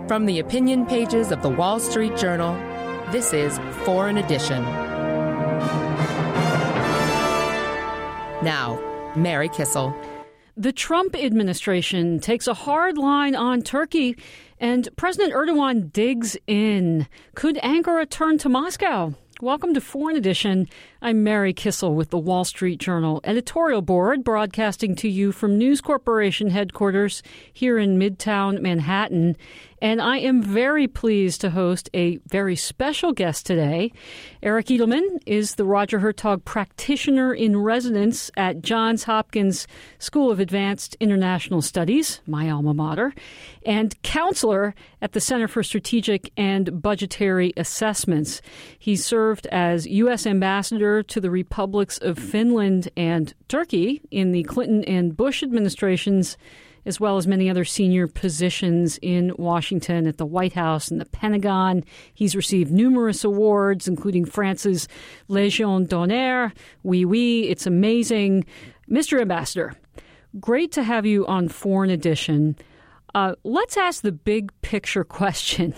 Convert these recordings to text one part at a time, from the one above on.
From the opinion pages of the Wall Street Journal, this is Foreign Edition. Now, Mary Kissel. The Trump administration takes a hard line on Turkey, and President Erdogan digs in. Could Ankara turn to Moscow? Welcome to Foreign Edition. I'm Mary Kissel with the Wall Street Journal editorial board, broadcasting to you from News Corporation headquarters here in Midtown Manhattan. And I am very pleased to host a very special guest today. Eric Edelman is the Roger Hertog Practitioner in Residence at Johns Hopkins School of Advanced International Studies, my alma mater, and counselor at the Center for Strategic and Budgetary Assessments. He served as U.S. Ambassador to the Republics of Finland and Turkey in the Clinton and Bush administrations, as well as many other senior positions in Washington at the White House and the Pentagon. He's received numerous awards, including France's Légion d'honneur. Oui, oui, it's amazing. Mr. Ambassador, great to have you on Foreign Edition. Let's ask the big picture question.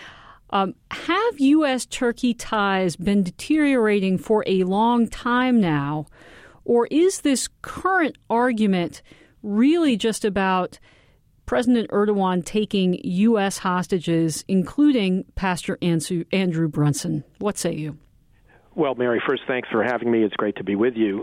Have U.S.-Turkey ties been deteriorating for a long time now, or is this current argument really just about President Erdogan taking U.S. hostages, including Pastor Andrew Brunson? What say you? Well, Mary, first, thanks for having me. It's great to be with you.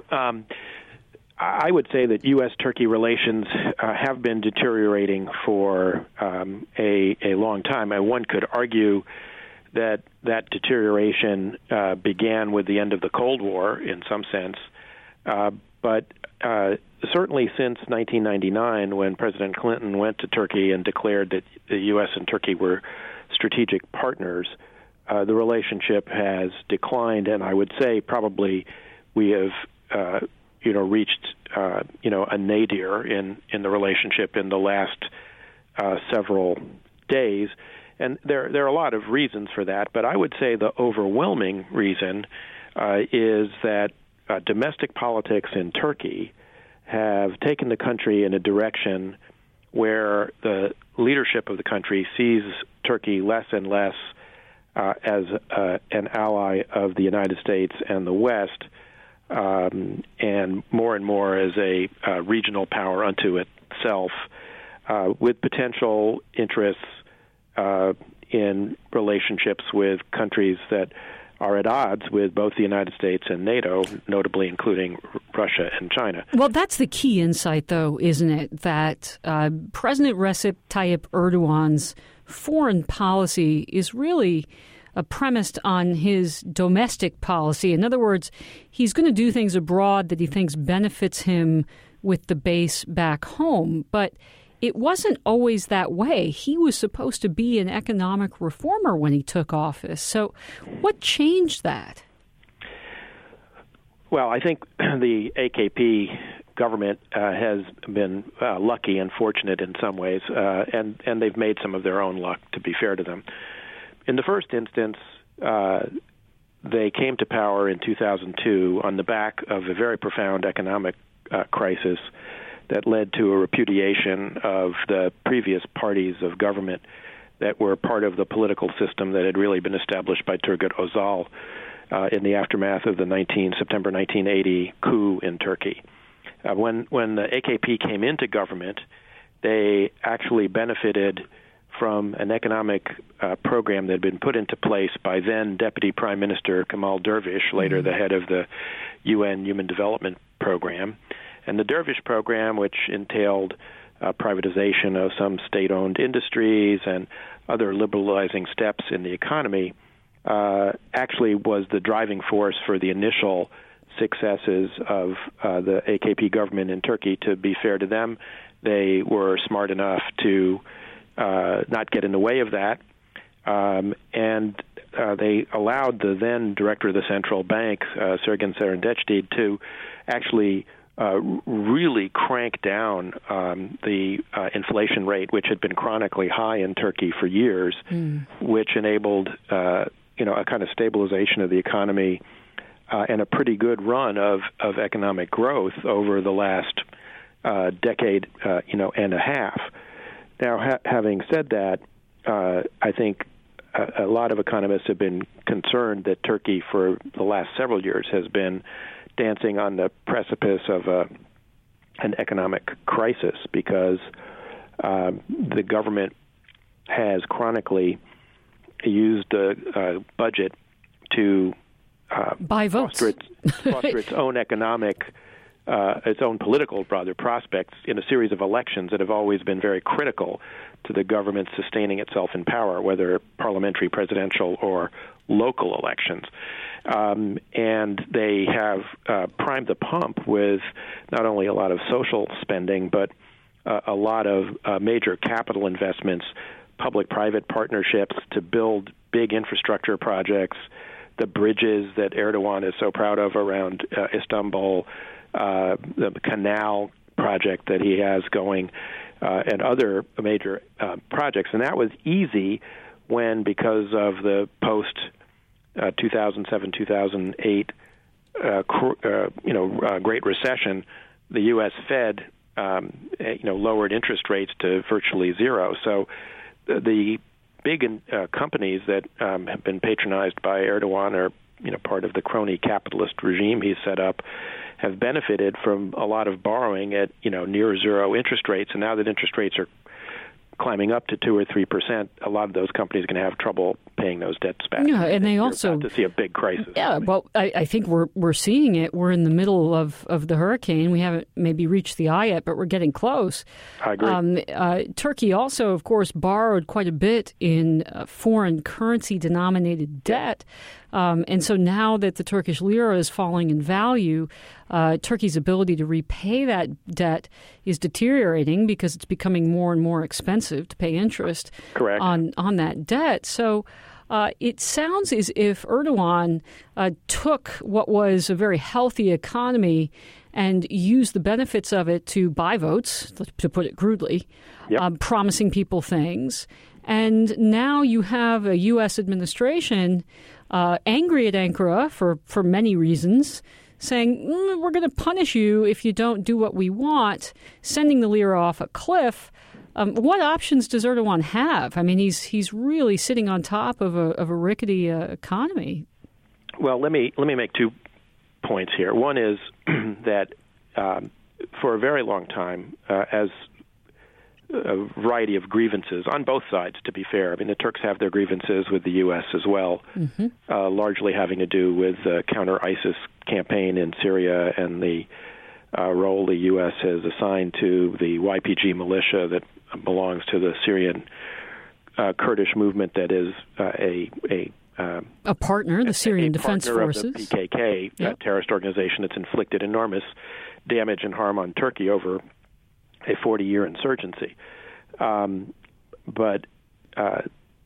I would say that U.S.-Turkey relations have been deteriorating for a long time. One could argue that deterioration began with the end of the Cold War in some sense, but certainly since 1999, when President Clinton went to Turkey and declared that the U.S. and Turkey were strategic partners, the relationship has declined, and I would say probably we have reached a nadir in the relationship in the last several days. And there are a lot of reasons for that, but I would say the overwhelming reason is that domestic politics in Turkey have taken the country in a direction where the leadership of the country sees Turkey less and less as an ally of the United States and the West, and more as a regional power unto itself, with potential interests in relationships with countries that are at odds with both the United States and NATO, notably including Russia and China. Well, that's the key insight, though, isn't it, that President Recep Tayyip Erdogan's foreign policy is really premised on his domestic policy. In other words, he's going to do things abroad that he thinks benefits him with the base back home. But it wasn't always that way. He was supposed to be an economic reformer when he took office. So what changed that? Well, I think the AKP government has been lucky and fortunate in some ways, and they've made some of their own luck, to be fair to them. In the first instance, they came to power in 2002 on the back of a very profound economic crisis that led to a repudiation of the previous parties of government that were part of the political system that had really been established by Turgut Özal in the aftermath of the September 1980 coup in Turkey. When the AKP came into government, they actually benefited from an economic program that had been put into place by then Deputy Prime Minister Kemal Dervish, later the head of the UN Human Development Program. And the Dervish program, which entailed privatization of some state-owned industries and other liberalizing steps in the economy, actually was the driving force for the initial successes of the AKP government in Turkey. To be fair to them, they were smart enough to not get in the way of that, and they allowed the then director of the central bank, Sergen Serendecti, to actually really crank down the inflation rate, which had been chronically high in Turkey for years, which enabled a kind of stabilization of the economy and a pretty good run of economic growth over the last decade, and a half. Now, having said that, I think a lot of economists have been concerned that Turkey, for the last several years, has been dancing on the precipice of an economic crisis because the government has chronically used the budget to buy votes, foster its own its own political prospects in a series of elections that have always been very critical to the government sustaining itself in power, whether parliamentary, presidential, or local elections. And they have primed the pump with not only a lot of social spending, but a lot of major capital investments, public-private partnerships to build big infrastructure projects, the bridges that Erdogan is so proud of around Istanbul, the canal project that he has going, and other major projects. And that was easy when, because of the post-2007-2008 Great Recession, the U.S. Fed lowered interest rates to virtually zero. So the big companies that have been patronized by Erdogan are part of the crony capitalist regime he's set up, have benefited from a lot of borrowing at near zero interest rates. And now that interest rates are climbing up to 2 or 3%, a lot of those companies are going to have trouble paying those debts back. Yeah, and they also about to see a big crisis. Yeah, well, I think we're seeing it. We're in the middle of the hurricane. We haven't maybe reached the eye yet, but we're getting close. I agree. Turkey also, of course, borrowed quite a bit in foreign currency denominated debt. And so now that the Turkish lira is falling in value, Turkey's ability to repay that debt is deteriorating because it's becoming more and more expensive to pay interest on that debt. So it sounds as if Erdogan took what was a very healthy economy and used the benefits of it to buy votes, to put it crudely, promising people things. And now you have a U.S. administration angry at Ankara for many reasons, saying, we're going to punish you if you don't do what we want, sending the lira off a cliff. What options does Erdogan have? I mean, he's really sitting on top of a rickety economy. Well, let me make 2 points here. One is that for a very long time, as a variety of grievances on both sides, to be fair. I mean, the Turks have their grievances with the U.S. as well, largely having to do with the counter-ISIS campaign in Syria and the role the U.S. has assigned to the YPG militia that belongs to the Syrian Kurdish movement that is a partner, the Syrian Defense Forces. Of the PKK, a terrorist organization that's inflicted enormous damage and harm on Turkey over a 40-year insurgency. But I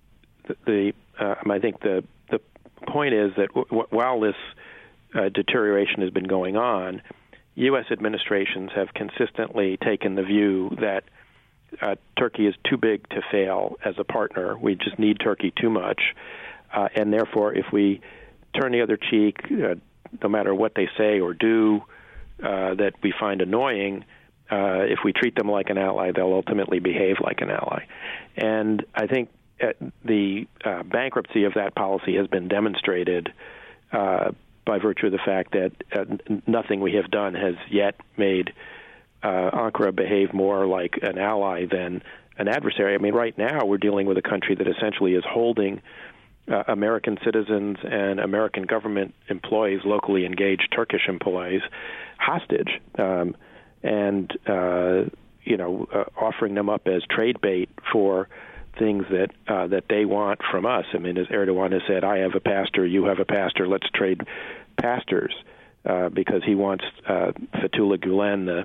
think the point is that while this deterioration has been going on, U.S. administrations have consistently taken the view that Turkey is too big to fail as a partner. We just need Turkey too much. And therefore, if we turn the other cheek, no matter what they say or do that we find annoying, if we treat them like an ally, they'll ultimately behave like an ally. And I think the bankruptcy of that policy has been demonstrated by virtue of the fact that nothing we have done has yet made Ankara behave more like an ally than an adversary. I mean, right now we're dealing with a country that essentially is holding American citizens and American government employees, locally engaged Turkish employees, hostage. And offering them up as trade bait for things that they want from us. I mean, as Erdogan has said, I have a pastor, you have a pastor, let's trade pastors, because he wants Fethullah Gulen,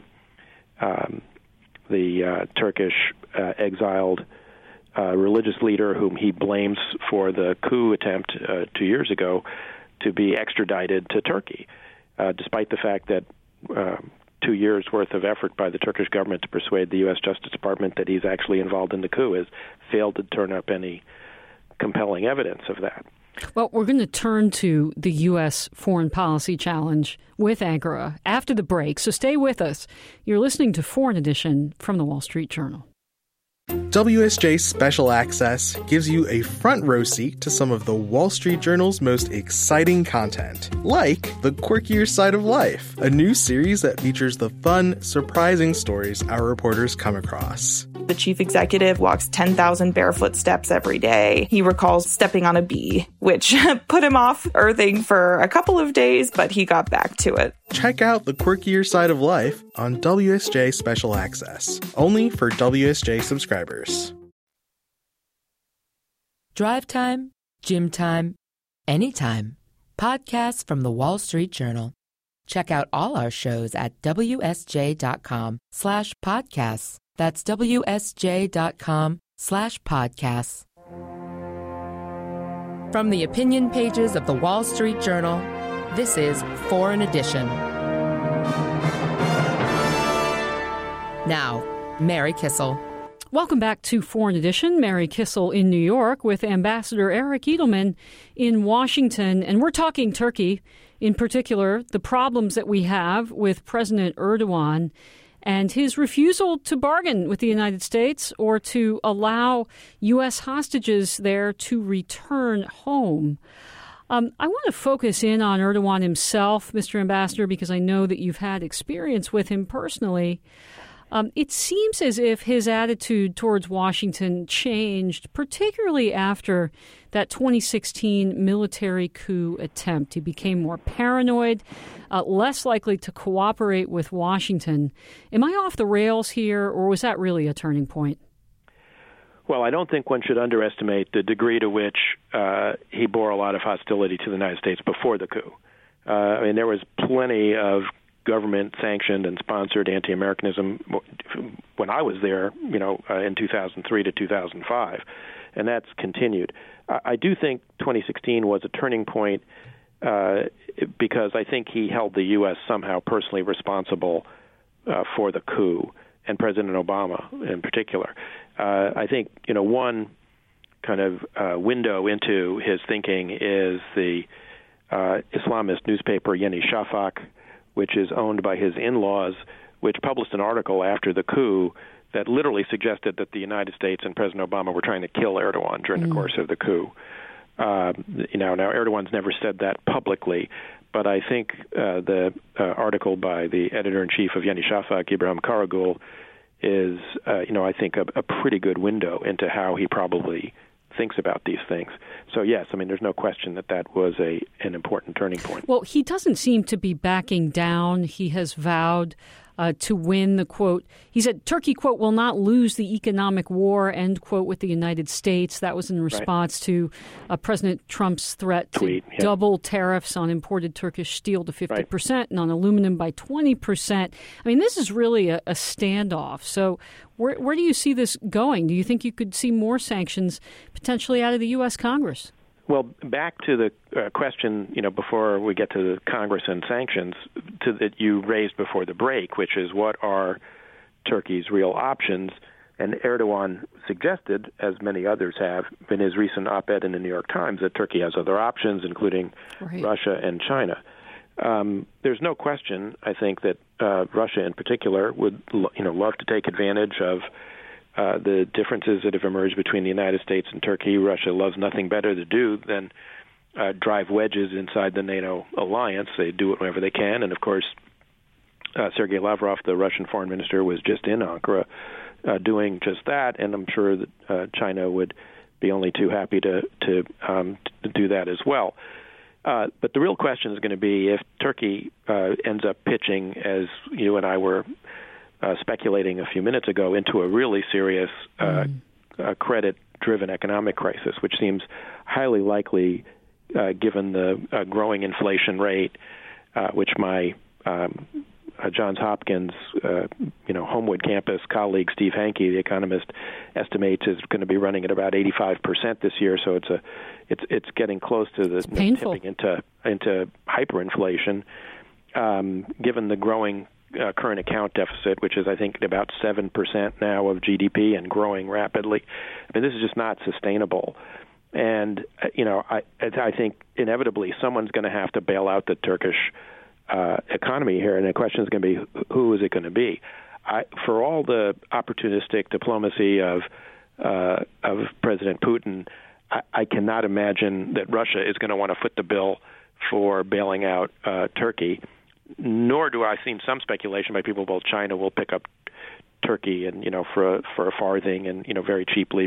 the Turkish exiled religious leader whom he blames for the coup attempt 2 years ago, to be extradited to Turkey, despite the fact that 2 years' worth of effort by the Turkish government to persuade the U.S. Justice Department that he's actually involved in the coup has failed to turn up any compelling evidence of that. Well, we're going to turn to the U.S. foreign policy challenge with Ankara after the break, so stay with us. You're listening to Foreign Edition from the Wall Street Journal. WSJ Special Access gives you a front row seat to some of the Wall Street Journal's most exciting content, like The Quirkier Side of Life, a new series that features the fun, surprising stories our reporters come across. The chief executive walks 10,000 barefoot steps every day. He recalls stepping on a bee, which put him off earthing for a couple of days, but he got back to it. Check out The Quirkier Side of Life on WSJ Special Access, only for WSJ subscribers. Drive time, gym time, anytime. Podcasts from the Wall Street Journal. Check out all our shows at WSJ.com/podcasts. That's WSJ.com/podcasts. From the opinion pages of the Wall Street Journal, this is Foreign Edition. Now, Mary Kissel. Welcome back to Foreign Edition. Mary Kissel in New York with Ambassador Eric Edelman in Washington. And we're talking Turkey, in particular, the problems that we have with President Erdogan and his refusal to bargain with the United States or to allow U.S. hostages there to return home. I want to focus in on Erdogan himself, Mr. Ambassador, because I know that you've had experience with him personally. It seems as if his attitude towards Washington changed, particularly after that 2016 military coup attempt. He became more paranoid, less likely to cooperate with Washington. Am I off the rails here, or was that really a turning point? Well, I don't think one should underestimate the degree to which he bore a lot of hostility to the United States before the coup. There was plenty of government-sanctioned and sponsored anti-Americanism when I was there, in 2003 to 2005, and that's continued. I do think 2016 was a turning point because I think he held the U.S. somehow personally responsible for the coup, and President Obama in particular. I think, one kind of window into his thinking is the Islamist newspaper Yeni Shafak, which is owned by his in-laws, which published an article after the coup that literally suggested that the United States and President Obama were trying to kill Erdogan during the course of the coup. Now Erdogan's never said that publicly, but I think the article by the editor-in-chief of Yeni Shafak, Ibrahim Karagul, is, I think a pretty good window into how he probably thinks about these things. So, yes, there's no question that was an important turning point. Well, he doesn't seem to be backing down. He has vowed to win the, quote, he said, Turkey, quote, will not lose the economic war, end quote, with the United States. That was in response to President Trump's threat to double tariffs on imported Turkish steel to 50% and on aluminum by 20%. This is really a standoff. So where do you see this going? Do you think you could see more sanctions potentially out of the U.S. Congress? Well, back to the question, before we get to the Congress and sanctions, that you raised before the break, which is what are Turkey's real options? And Erdogan suggested, as many others have, in his recent op-ed in the New York Times, that Turkey has other options, including Russia and China. There's no question, I think, that Russia in particular would love to take advantage of the differences that have emerged between the United States and Turkey. Russia loves nothing better to do than drive wedges inside the NATO alliance. They do it whenever they can. And, of course, Sergei Lavrov, the Russian foreign minister, was just in Ankara doing just that. And I'm sure that China would be only too happy to do that as well. But the real question is going to be if Turkey ends up pitching, as you and I were speculating a few minutes ago, into a really serious credit-driven economic crisis, which seems highly likely given the growing inflation rate, which my Johns Hopkins Homewood campus colleague Steve Hanke, the economist, estimates is going to be running at about 85% this year. So it's getting close to the tipping into hyperinflation, given the growing current account deficit, which is, I think, about 7% now of GDP and growing rapidly. This is just not sustainable. And, I think inevitably someone's going to have to bail out the Turkish economy here, and the question is going to be, who is it going to be? For all the opportunistic diplomacy of President Putin, I cannot imagine that Russia is going to want to foot the bill for bailing out Turkey. Nor do I see some speculation by people, well, China will pick up Turkey and for a farthing and very cheaply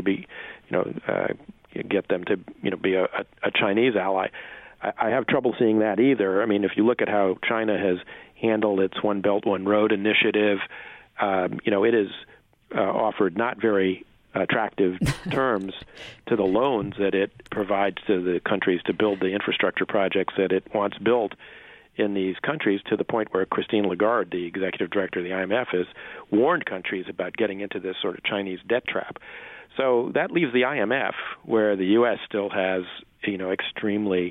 get them to be a Chinese ally. I have trouble seeing that either. I mean, if you look at how China has handled its One Belt, One Road initiative, it has offered not very attractive terms to the loans that it provides to the countries to build the infrastructure projects that it wants built in these countries, to the point where Christine Lagarde, the executive director of the IMF, has warned countries about getting into this sort of Chinese debt trap. So that leaves the IMF, where the U.S. still has, extremely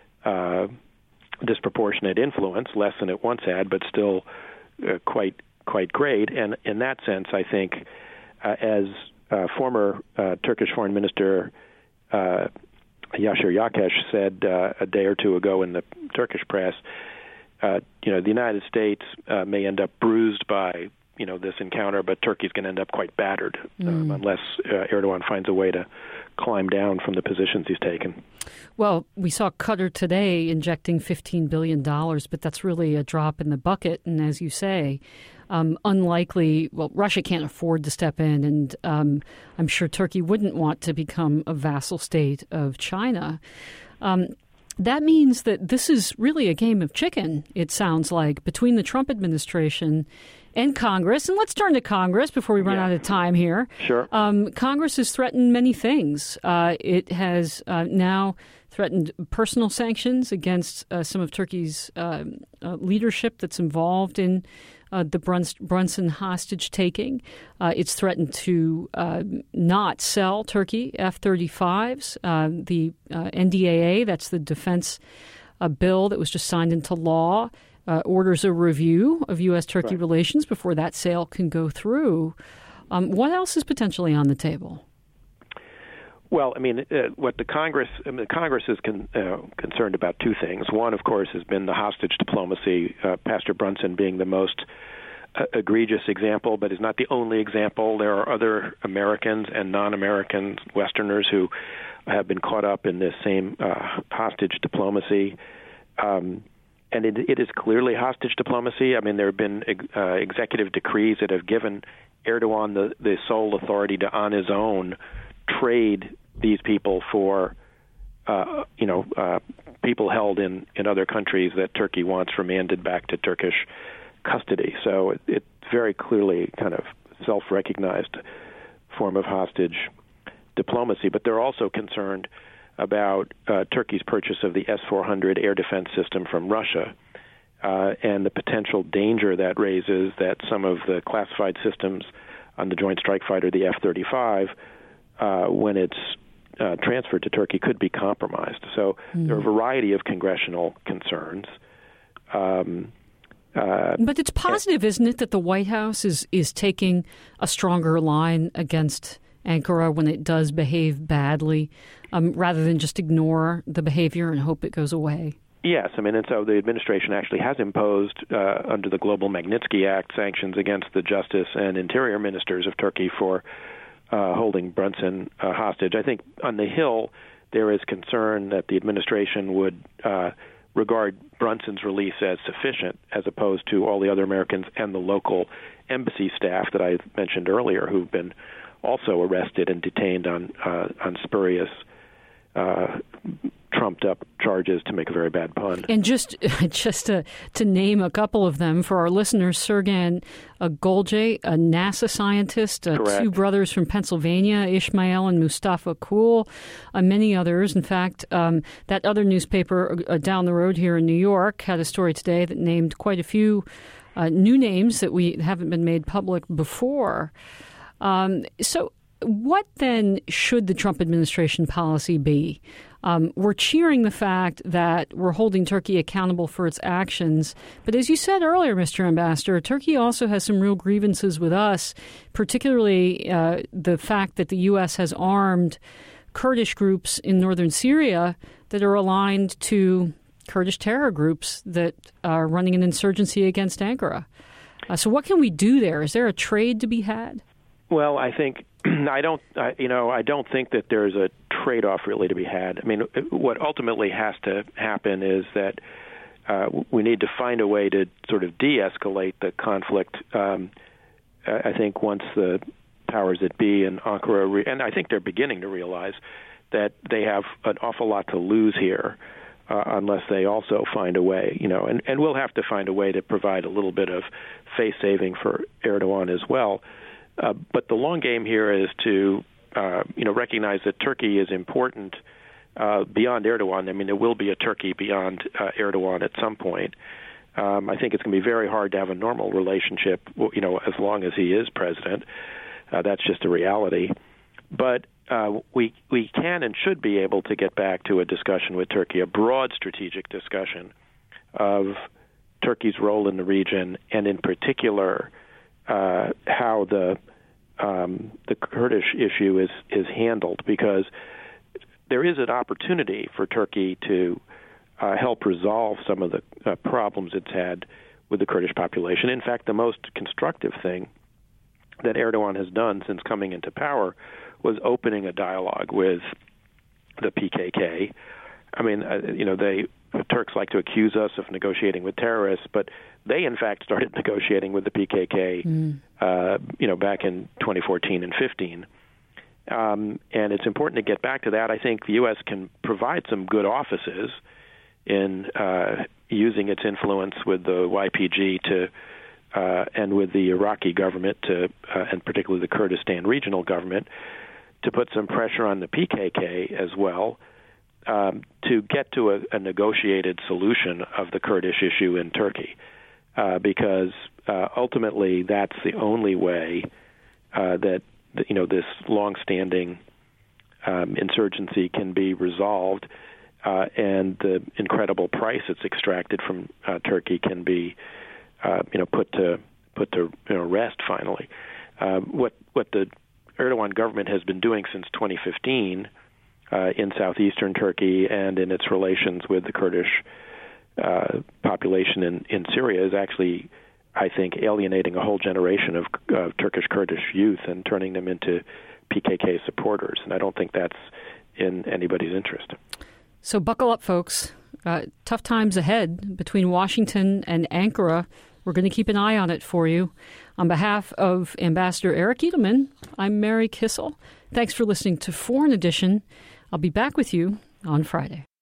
disproportionate influence, less than it once had, but still quite great. And in that sense, I think, as former Turkish Foreign Minister Yashir Yakesh said a day or two ago in the Turkish press, the United States may end up bruised by this encounter, but Turkey's going to end up quite battered unless Erdogan finds a way to climb down from the positions he's taken. Well, we saw Qatar today injecting $15 billion, but that's really a drop in the bucket. And as you say, unlikely, Russia can't afford to step in, and I'm sure Turkey wouldn't want to become a vassal state of China. That means that this is really a game of chicken, it sounds like, between the Trump administration and Congress. And let's turn to Congress before we run out of time here. Sure. Congress has threatened many things. It has now threatened personal sanctions against some of Turkey's leadership that's involved in the Brunson hostage taking. It's threatened to not sell Turkey F-35s. The NDAA, that's the defense bill that was just signed into law, orders a review of U.S.-Turkey relations before that sale can go through. What else is potentially on the table? Well, I mean, what the Congress is concerned about two things. One, of course, has been the hostage diplomacy, Pastor Brunson being the most egregious example, but is not the only example. There are other Americans and non-American Westerners who have been caught up in this same hostage diplomacy. And it is clearly hostage diplomacy. I mean, there have been executive decrees that have given Erdogan the sole authority to, on his own, trade these people for, people held in other countries that Turkey wants remanded back to Turkish custody. So it's very clearly kind of self-recognized form of hostage diplomacy. But they're also concerned about Turkey's purchase of the S-400 air defense system from Russia and the potential danger that raises that some of the classified systems on the Joint Strike Fighter, the F-35, when it's transferred to Turkey, could be compromised. So there are a variety of congressional concerns. But it's positive, isn't it, that the White House is taking a stronger line against Ankara when it does behave badly, rather than just ignore the behavior and hope it goes away? Yes, I mean, and so the administration actually has imposed, under the Global Magnitsky Act, sanctions against the Justice and Interior Ministers of Turkey for holding Brunson hostage. I think on the Hill there is concern that the administration would regard Brunson's release as sufficient, as opposed to all the other Americans and the local embassy staff that I mentioned earlier, who've been also arrested and detained on spurious, trumped-up charges, to make a very bad pun. And just to name a couple of them for our listeners, Sergan Golje, a NASA scientist, two brothers from Pennsylvania, Ishmael and Mustafa Kul, many others. In fact, that other newspaper down the road here in New York had a story today that named quite a few new names that we haven't been made public before. So what then should the Trump administration policy be? We're cheering the fact that we're holding Turkey accountable for its actions. But as you said earlier, Mr. Ambassador, Turkey also has some real grievances with us, particularly the fact that the U.S. has armed Kurdish groups in northern Syria that are aligned to Kurdish terror groups that are running an insurgency against Ankara. So what can we do there? Is there a trade to be had? Well, I think I don't think that there's a trade-off really to be had. I mean, what ultimately has to happen is that we need to find a way to sort of de-escalate the conflict. I think once the powers that be in Ankara, and I think they're beginning to realize that they have an awful lot to lose here unless they also find a way, and we'll have to find a way to provide a little bit of face saving for Erdogan as well. But the long game here is to, recognize that Turkey is important beyond Erdogan. I mean, there will be a Turkey beyond Erdogan at some point. I think it's going to be very hard to have a normal relationship, as long as he is president. That's just a reality. But we can and should be able to get back to a discussion with Turkey, a broad strategic discussion of Turkey's role in the region, and in particular how the Kurdish issue is handled, because there is an opportunity for Turkey to help resolve some of the problems it's had with the Kurdish population. In fact, the most constructive thing that Erdogan has done since coming into power was opening a dialogue with the PKK. I mean, the Turks like to accuse us of negotiating with terrorists, but they, in fact, started negotiating with the PKK, back in 2014 and 15. And it's important to get back to that. I think the U.S. can provide some good offices in using its influence with the YPG to and with the Iraqi government and particularly the Kurdistan regional government to put some pressure on the PKK as well to get to a negotiated solution of the Kurdish issue in Turkey, because ultimately that's the only way that this long-standing insurgency can be resolved, and the incredible price it's extracted from Turkey can be put to rest finally. What the Erdogan government has been doing since 2015 in southeastern Turkey and in its relations with the Kurdish population in Syria is actually, I think, alienating a whole generation of Turkish Kurdish youth and turning them into PKK supporters. And I don't think that's in anybody's interest. So buckle up, folks. Tough times ahead between Washington and Ankara. We're going to keep an eye on it for you. On behalf of Ambassador Eric Edelman, I'm Mary Kissel. Thanks for listening to Foreign Edition. I'll be back with you on Friday.